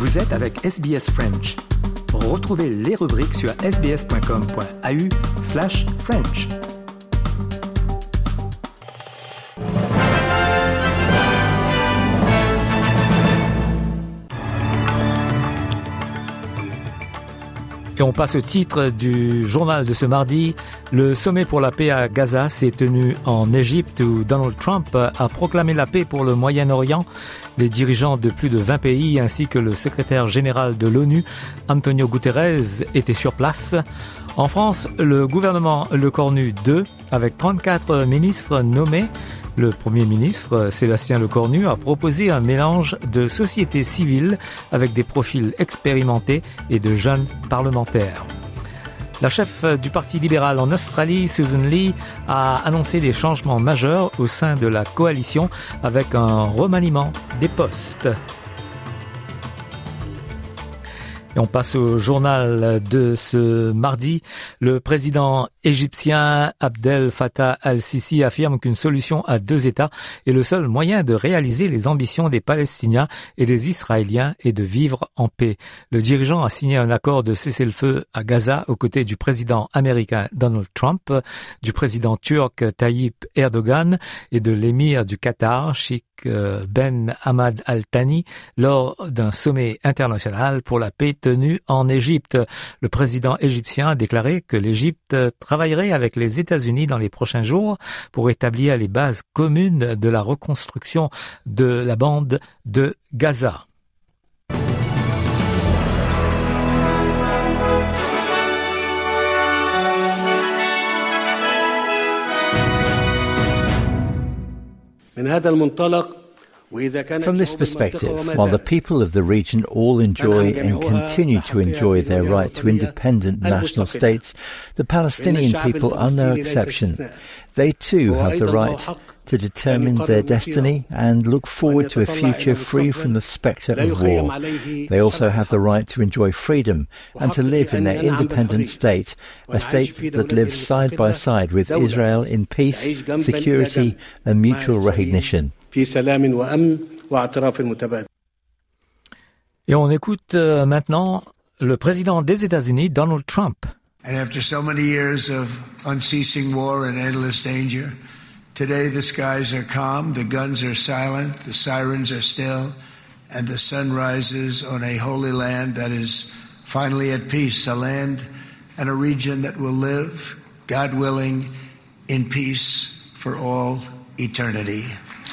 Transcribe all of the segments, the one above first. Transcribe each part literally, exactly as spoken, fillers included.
Vous êtes avec S B S French. Retrouvez les rubriques sur sbs.com.au slash French. Et on passe au titre du journal de ce mardi. Le sommet pour la paix à Gaza s'est tenu en Égypte où Donald Trump a proclamé la paix pour le Moyen-Orient. Les dirigeants de plus de vingt pays ainsi que le secrétaire général de l'ONU, Antonio Guterres, étaient sur place. En France, le gouvernement Lecornu deux, avec trente-quatre ministres nommés, le Premier ministre, Sébastien Lecornu, a proposé un mélange de société civile avec des profils expérimentés et de jeunes parlementaires. La chef du Parti libéral en Australie, Susan Lee, a annoncé des changements majeurs au sein de la coalition avec un remaniement des postes. Et on passe au journal de ce mardi. Le président égyptien Abdel Fattah al-Sisi affirme qu'une solution à deux États est le seul moyen de réaliser les ambitions des Palestiniens et des Israéliens et de vivre en paix. Le dirigeant a signé un accord de cessez-le-feu à Gaza aux côtés du président américain Donald Trump, du président turc Tayyip Erdogan et de l'émir du Qatar, Sheikh Ben Hamad Al Thani, lors d'un sommet international pour la paix tenu en Égypte. Le président égyptien a déclaré que l'Égypte travaillerait avec les États-Unis dans les prochains jours pour établir les bases communes de la reconstruction de la bande de Gaza. From this perspective, while the people of the region all enjoy and continue to enjoy their right to independent national states, the Palestinian people are no exception. They too have the right to determine their destiny and look forward to a future free from the spectre of war. They also have the right to enjoy freedom and to live in their independent state, a state that lives side by side with Israel in peace, security and mutual recognition. Et on écoute euh, maintenant le président des États-Unis, Donald Trump. And after so many years of unceasing war and endless danger, today the skies are calm, the guns are silent, the sirens are still, and the sun rises on a holy land that is finally at peace, a land and a region that will live, God willing, in peace for all eternity.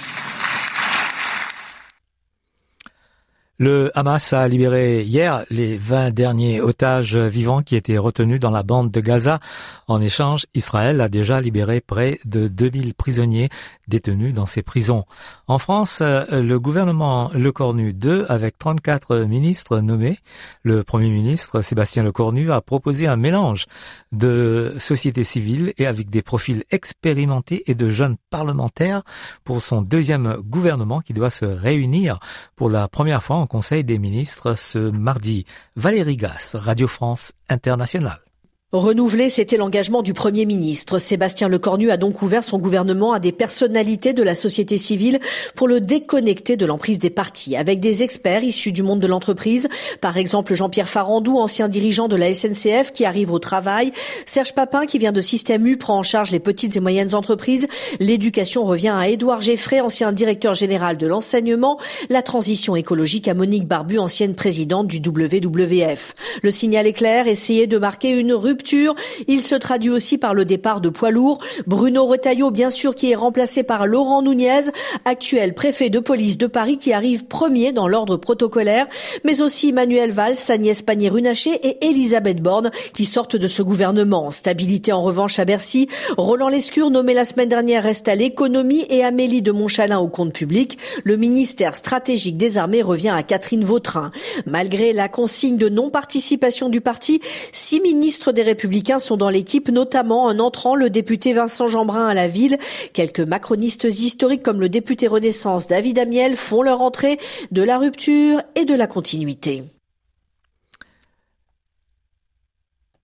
Le Hamas a libéré hier les vingt derniers otages vivants qui étaient retenus dans la bande de Gaza. En échange, Israël a déjà libéré près de deux mille prisonniers détenus dans ses prisons. En France, le gouvernement Lecornu deux, avec trente-quatre ministres nommés, le Premier ministre Sébastien Lecornu a proposé un mélange de société civile et avec des profils expérimentés et de jeunes parlementaires pour son deuxième gouvernement qui doit se réunir pour la première fois en Conseil des ministres ce mardi. Valérie Gasse, Radio France Internationale. Renouvelé, c'était l'engagement du Premier ministre. Sébastien Lecornu a donc ouvert son gouvernement à des personnalités de la société civile pour le déconnecter de l'emprise des partis, avec des experts issus du monde de l'entreprise. Par exemple, Jean-Pierre Farandou, ancien dirigeant de la S N C F, qui arrive au travail. Serge Papin, qui vient de Système U, prend en charge les petites et moyennes entreprises. L'éducation revient à Édouard Geffray, ancien directeur général de l'enseignement. La transition écologique à Monique Barbu, ancienne présidente du W W F. Le signal est clair, essayer de marquer une rupture. Il se traduit aussi par le départ de poids lourds. Bruno Retailleau, bien sûr, qui est remplacé par Laurent Nunez, actuel préfet de police de Paris, qui arrive premier dans l'ordre protocolaire, mais aussi Manuel Valls, Agnès Pannier-Runacher et Elisabeth Borne, qui sortent de ce gouvernement. Stabilité en revanche à Bercy. Roland Lescure, nommé la semaine dernière, reste à l'économie et Amélie de Montchalin au compte public. Le ministère stratégique des armées revient à Catherine Vautrin. Malgré la consigne de non-participation du parti, six ministres des Républicains sont dans l'équipe, notamment un entrant, le député Vincent Jeanbrun à la ville. Quelques macronistes historiques comme le député Renaissance David Amiel font leur entrée, de la rupture et de la continuité.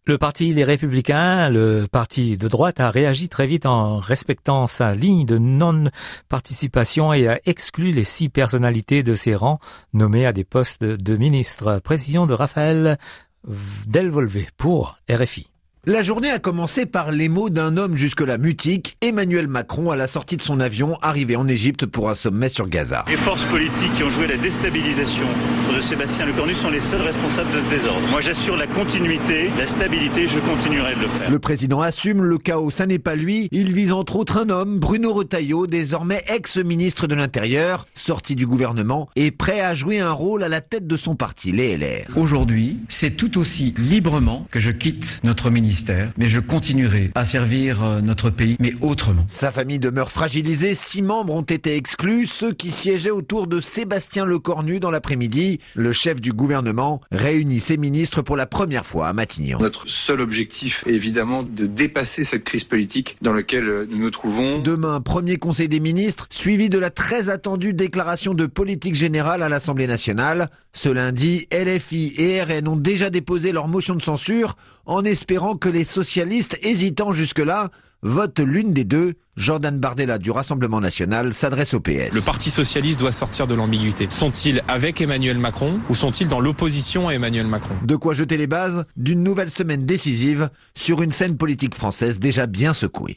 Le parti Les Républicains, le parti de droite, a réagi très vite en respectant sa ligne de non-participation et a exclu les six personnalités de ses rangs nommées à des postes de ministres. Précision de Raphaël Delvolvé pour R F I. La journée a commencé par les mots d'un homme jusque-là mutique, Emmanuel Macron, à la sortie de son avion, arrivé en Égypte pour un sommet sur Gaza. Les forces politiques qui ont joué la déstabilisation de Sébastien Lecornu sont les seuls responsables de ce désordre. Moi, j'assure la continuité, la stabilité, je continuerai de le faire. Le président assume le chaos, ça n'est pas lui. Il vise entre autres un homme, Bruno Retailleau, désormais ex-ministre de l'Intérieur, sorti du gouvernement et prêt à jouer un rôle à la tête de son parti, les L R. Aujourd'hui, c'est tout aussi librement que je quitte notre ministère. Mais je continuerai à servir notre pays, mais autrement. Sa famille demeure fragilisée. Six membres ont été exclus, ceux qui siégeaient autour de Sébastien Lecornu dans l'après-midi. Le chef du gouvernement réunit ses ministres pour la première fois à Matignon. Notre seul objectif est évidemment de dépasser cette crise politique dans laquelle nous nous trouvons. Demain, premier conseil des ministres, suivi de la très attendue déclaration de politique générale à l'Assemblée nationale. Ce lundi, L F I et R N ont déjà déposé leur motion de censure en espérant que les socialistes, hésitant jusque-là, votent l'une des deux. Jordan Bardella du Rassemblement national s'adresse au P S. Le Parti socialiste doit sortir de l'ambiguïté. Sont-ils avec Emmanuel Macron ou sont-ils dans l'opposition à Emmanuel Macron ? De quoi jeter les bases d'une nouvelle semaine décisive sur une scène politique française déjà bien secouée.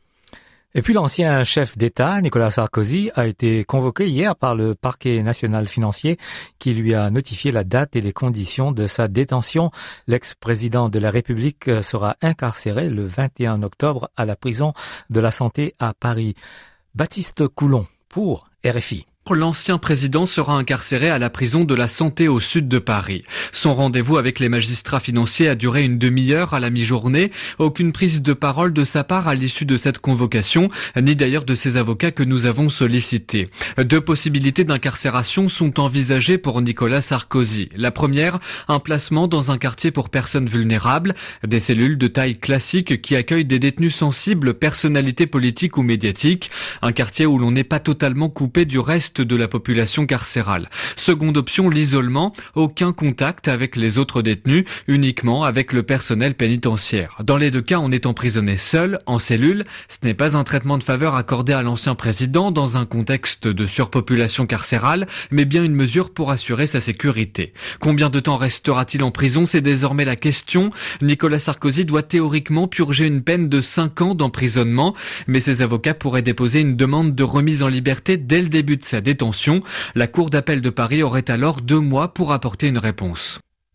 Et puis l'ancien chef d'État, Nicolas Sarkozy, a été convoqué hier par le parquet national financier qui lui a notifié la date et les conditions de sa détention. L'ex-président de la République sera incarcéré le vingt et un octobre à la prison de la Santé à Paris. Baptiste Coulon pour R F I. L'ancien président sera incarcéré à la prison de la Santé au sud de Paris. Son rendez-vous avec les magistrats financiers a duré une demi-heure à la mi-journée. Aucune prise de parole de sa part à l'issue de cette convocation, ni d'ailleurs de ses avocats que nous avons sollicités. Deux possibilités d'incarcération sont envisagées pour Nicolas Sarkozy. La première, un placement dans un quartier pour personnes vulnérables, des cellules de taille classique qui accueillent des détenus sensibles, personnalités politiques ou médiatiques, un quartier où l'on n'est pas totalement coupé du reste de la population carcérale. Seconde option, l'isolement, aucun contact avec les autres détenus, uniquement avec le personnel pénitentiaire. Dans les deux cas, on est emprisonné seul, en cellule. Ce n'est pas un traitement de faveur accordé à l'ancien président dans un contexte de surpopulation carcérale, mais bien une mesure pour assurer sa sécurité. Combien de temps restera-t-il en prison ? C'est désormais la question. Nicolas Sarkozy doit théoriquement purger une peine de cinq ans d'emprisonnement, mais ses avocats pourraient déposer une demande de remise en liberté dès le début de sa détention. La Cour d'appel de Paris aurait alors deux mois pour apporter une réponse.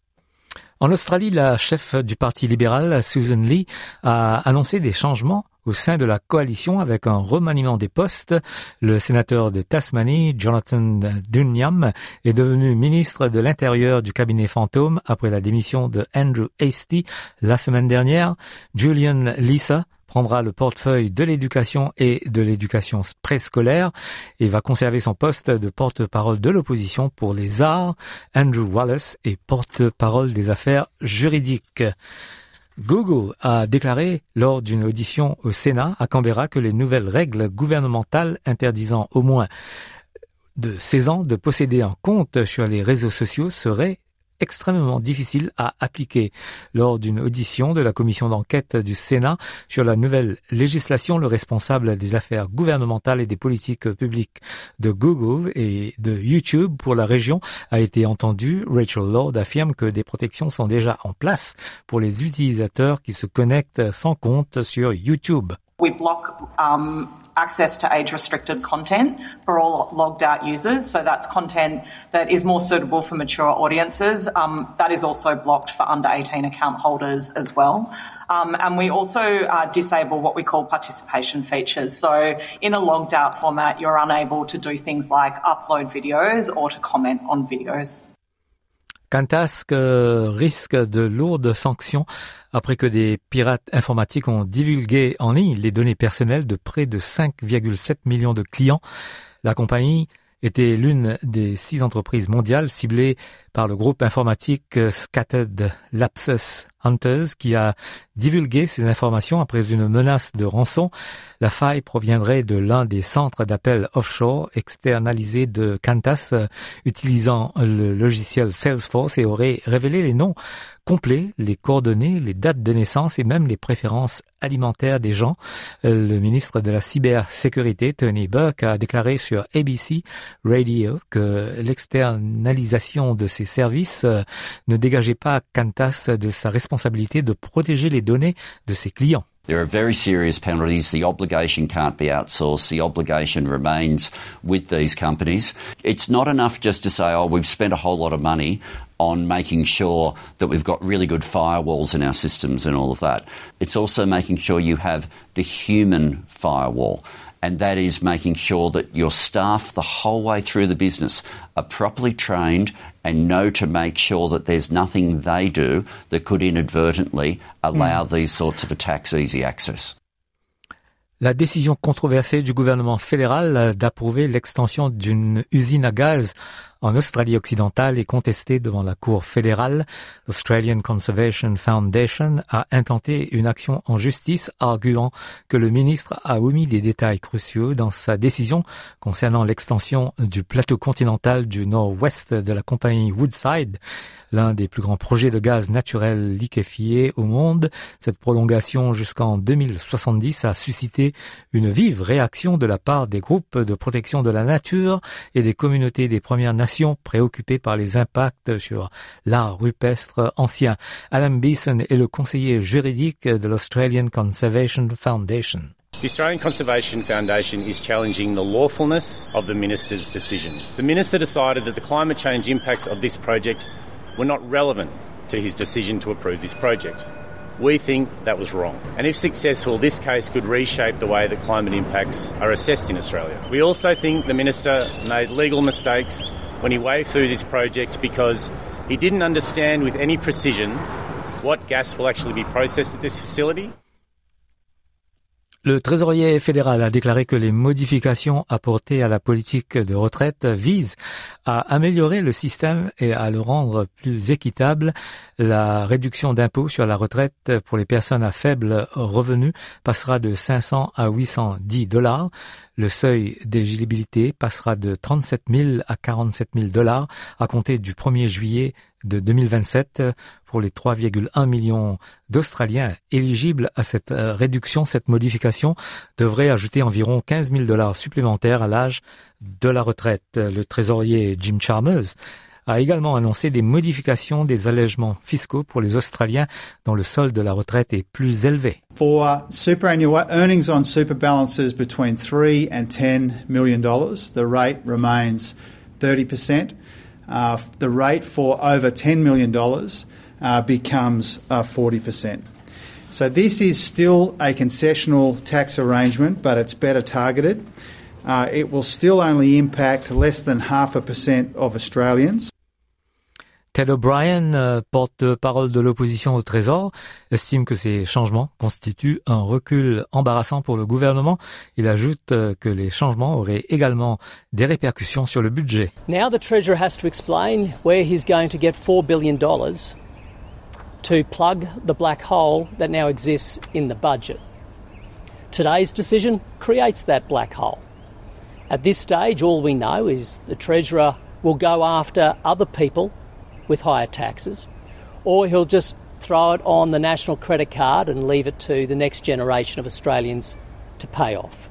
En Australie, la chef du Parti libéral, Susan Lee, a annoncé des changements au sein de la coalition avec un remaniement des postes. Le sénateur de Tasmanie, Jonathan Duniam, est devenu ministre de l'Intérieur du cabinet fantôme après la démission de Andrew Hastie la semaine dernière. Julian Lisa prendra le portefeuille de l'éducation et de l'éducation préscolaire et va conserver son poste de porte-parole de l'opposition pour les arts. Andrew Wallace est porte-parole des affaires juridiques. Google a déclaré lors d'une audition au Sénat à Canberra que les nouvelles règles gouvernementales interdisant au moins de seize ans de posséder un compte sur les réseaux sociaux seraient extrêmement difficile à appliquer. Lors d'une audition de la commission d'enquête du Sénat sur la nouvelle législation, le responsable des affaires gouvernementales et des politiques publiques de Google et de YouTube pour la région a été entendu. Rachel Lord affirme que des protections sont déjà en place pour les utilisateurs qui se connectent sans compte sur YouTube. We block um, access to age-restricted content for all logged-out users. So that's content that is more suitable for mature audiences. Um, that is also blocked for under eighteen account holders as well. Um, and we also uh, disable what we call participation features. So in a logged-out format, you're unable to do things like upload videos or to comment on videos. Qantas risque de lourdes sanctions après que des pirates informatiques ont divulgué en ligne les données personnelles de près de cinq virgule sept millions de clients. La compagnie était l'une des six entreprises mondiales ciblées par le groupe informatique Scattered Lapsus Hunters qui a divulgué ces informations après une menace de rançon. La faille proviendrait de l'un des centres d'appel offshore externalisés de Qantas euh, utilisant le logiciel Salesforce et aurait révélé les noms complets, les coordonnées, les dates de naissance et même les préférences alimentaires des gens. Le ministre de la cybersécurité, Tony Burke, a déclaré sur A B C Radio que l'externalisation de ces services euh, ne dégageait pas Qantas de sa responsabilité de protéger les données de ses clients. There are very serious penalties. The obligation can't be outsourced. The obligation remains with these companies. It's not enough just to say, oh, we've spent a whole lot of money on making sure that we've got really good firewalls in our systems and all of that. It's also making sure you have the human firewall. And that is making sure that your staff the whole way through the business are properly trained and know to make sure that there's nothing they do that could inadvertently allow mm. these sorts of attacks easy access. La décision controversée du gouvernement fédéral d'approuver l'extension d'une usine à gaz en Australie occidentale est contestée devant la Cour fédérale. L'Australian Conservation Foundation a intenté une action en justice, arguant que le ministre a omis des détails cruciaux dans sa décision concernant l'extension du plateau continental du nord-ouest de la compagnie Woodside, l'un des plus grands projets de gaz naturel liquéfié au monde. Cette prolongation jusqu'en deux mille soixante-dix a suscité une vive réaction de la part des groupes de protection de la nature et des communautés des Premières Nations préoccupées par les impacts sur l'art rupestre ancien. Alan Beeson est le conseiller juridique de l'Australian Conservation Foundation. The Australian Conservation Foundation is challenging the lawfulness of the minister's decision. The minister decided that the climate change impacts of this project were not relevant to his decision to approve this project. We think that was wrong. And if successful, this case could reshape the way that climate impacts are assessed in Australia. We also think the minister made legal mistakes when he waved through this project because he didn't understand with any precision what gas will actually be processed at this facility. Le trésorier fédéral a déclaré que les modifications apportées à la politique de retraite visent à améliorer le système et à le rendre plus équitable. La réduction d'impôt sur la retraite pour les personnes à faible revenu passera de cinq cents à huit cent dix dollars. Le seuil d'éligibilité passera de trente-sept mille à quarante-sept mille dollars à compter du premier juillet de deux mille vingt-sept pour les trois virgule un millions d'Australiens éligibles à cette réduction. Cette modification devrait ajouter environ quinze mille dollars supplémentaires à l'âge de la retraite. Le trésorier Jim Chalmers a également annoncé des modifications des allègements fiscaux pour les Australiens dont le solde de la retraite est plus élevé. For superannuation earnings on super balances between three and ten million dollars, the rate remains thirty percent. Uh, the rate for over ten million dollars uh, becomes uh, forty percent. So this is still a concessional tax arrangement, but it's better targeted. Uh, it will still only impact less than half a percent of Australians. Ted O'Brien, euh, porte-parole de l'opposition au Trésor, estime que ces changements constituent un recul embarrassant pour le gouvernement. Il ajoute euh, que les changements auraient également des répercussions sur le budget. Now the Treasurer has to explain where he's going to get four billion dollars to plug the black hole that now exists in the budget. Today's decision creates that black hole. At this stage, all we know is the Treasurer will go after other people with higher taxes, or he'll just throw it on the national credit card and leave it to the next generation of Australians to pay off.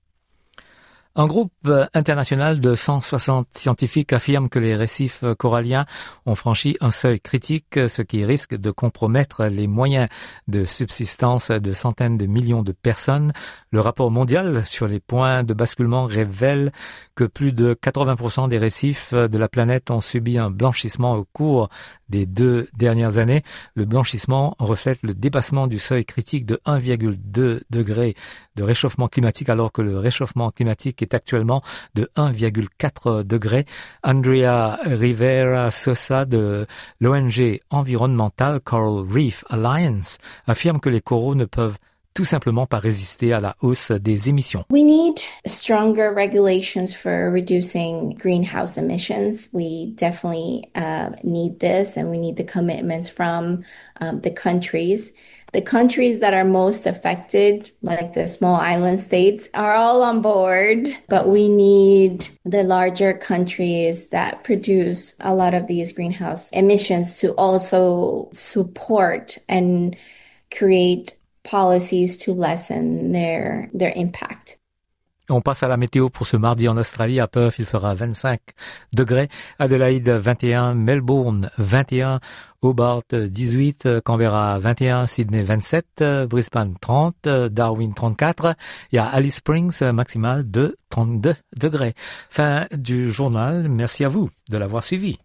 Un groupe international de cent soixante scientifiques affirme que les récifs coralliens ont franchi un seuil critique, ce qui risque de compromettre les moyens de subsistance de centaines de millions de personnes. Le rapport mondial sur les points de basculement révèle que plus de quatre-vingts pour cent des récifs de la planète ont subi un blanchissement au cours des deux dernières années. Le blanchissement reflète le dépassement du seuil critique de un virgule deux degré de réchauffement climatique, alors que le réchauffement climatique est actuellement de un virgule quatre degré. Andrea Rivera Sosa de l'O N G environnementale Coral Reef Alliance affirme que les coraux ne peuvent tout simplement par résister à la hausse des émissions. We need stronger regulations for reducing greenhouse emissions. We definitely uh, need this, and we need the commitments from um, the countries. The countries that are most affected, like the small island states, are all on board, but we need the larger countries that produce a lot of these greenhouse emissions to also support and create policies to lessen their, their impact. On passe à la météo pour ce mardi en Australie. À Perth, il fera vingt-cinq degrés. Adélaïde, vingt et un. Melbourne, vingt et un. Hobart, dix-huit. Canberra, vingt et un. Sydney, vingt-sept. Brisbane, trente. Darwin, trente-quatre. Et à Alice Springs, maximal de trente-deux degrés. Fin du journal. Merci à vous de l'avoir suivi.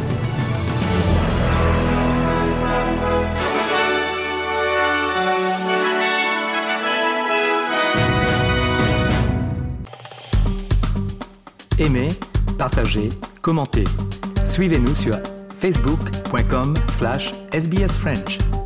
Aimez, partagez, commentez. Suivez-nous sur facebook point com slash S B S French.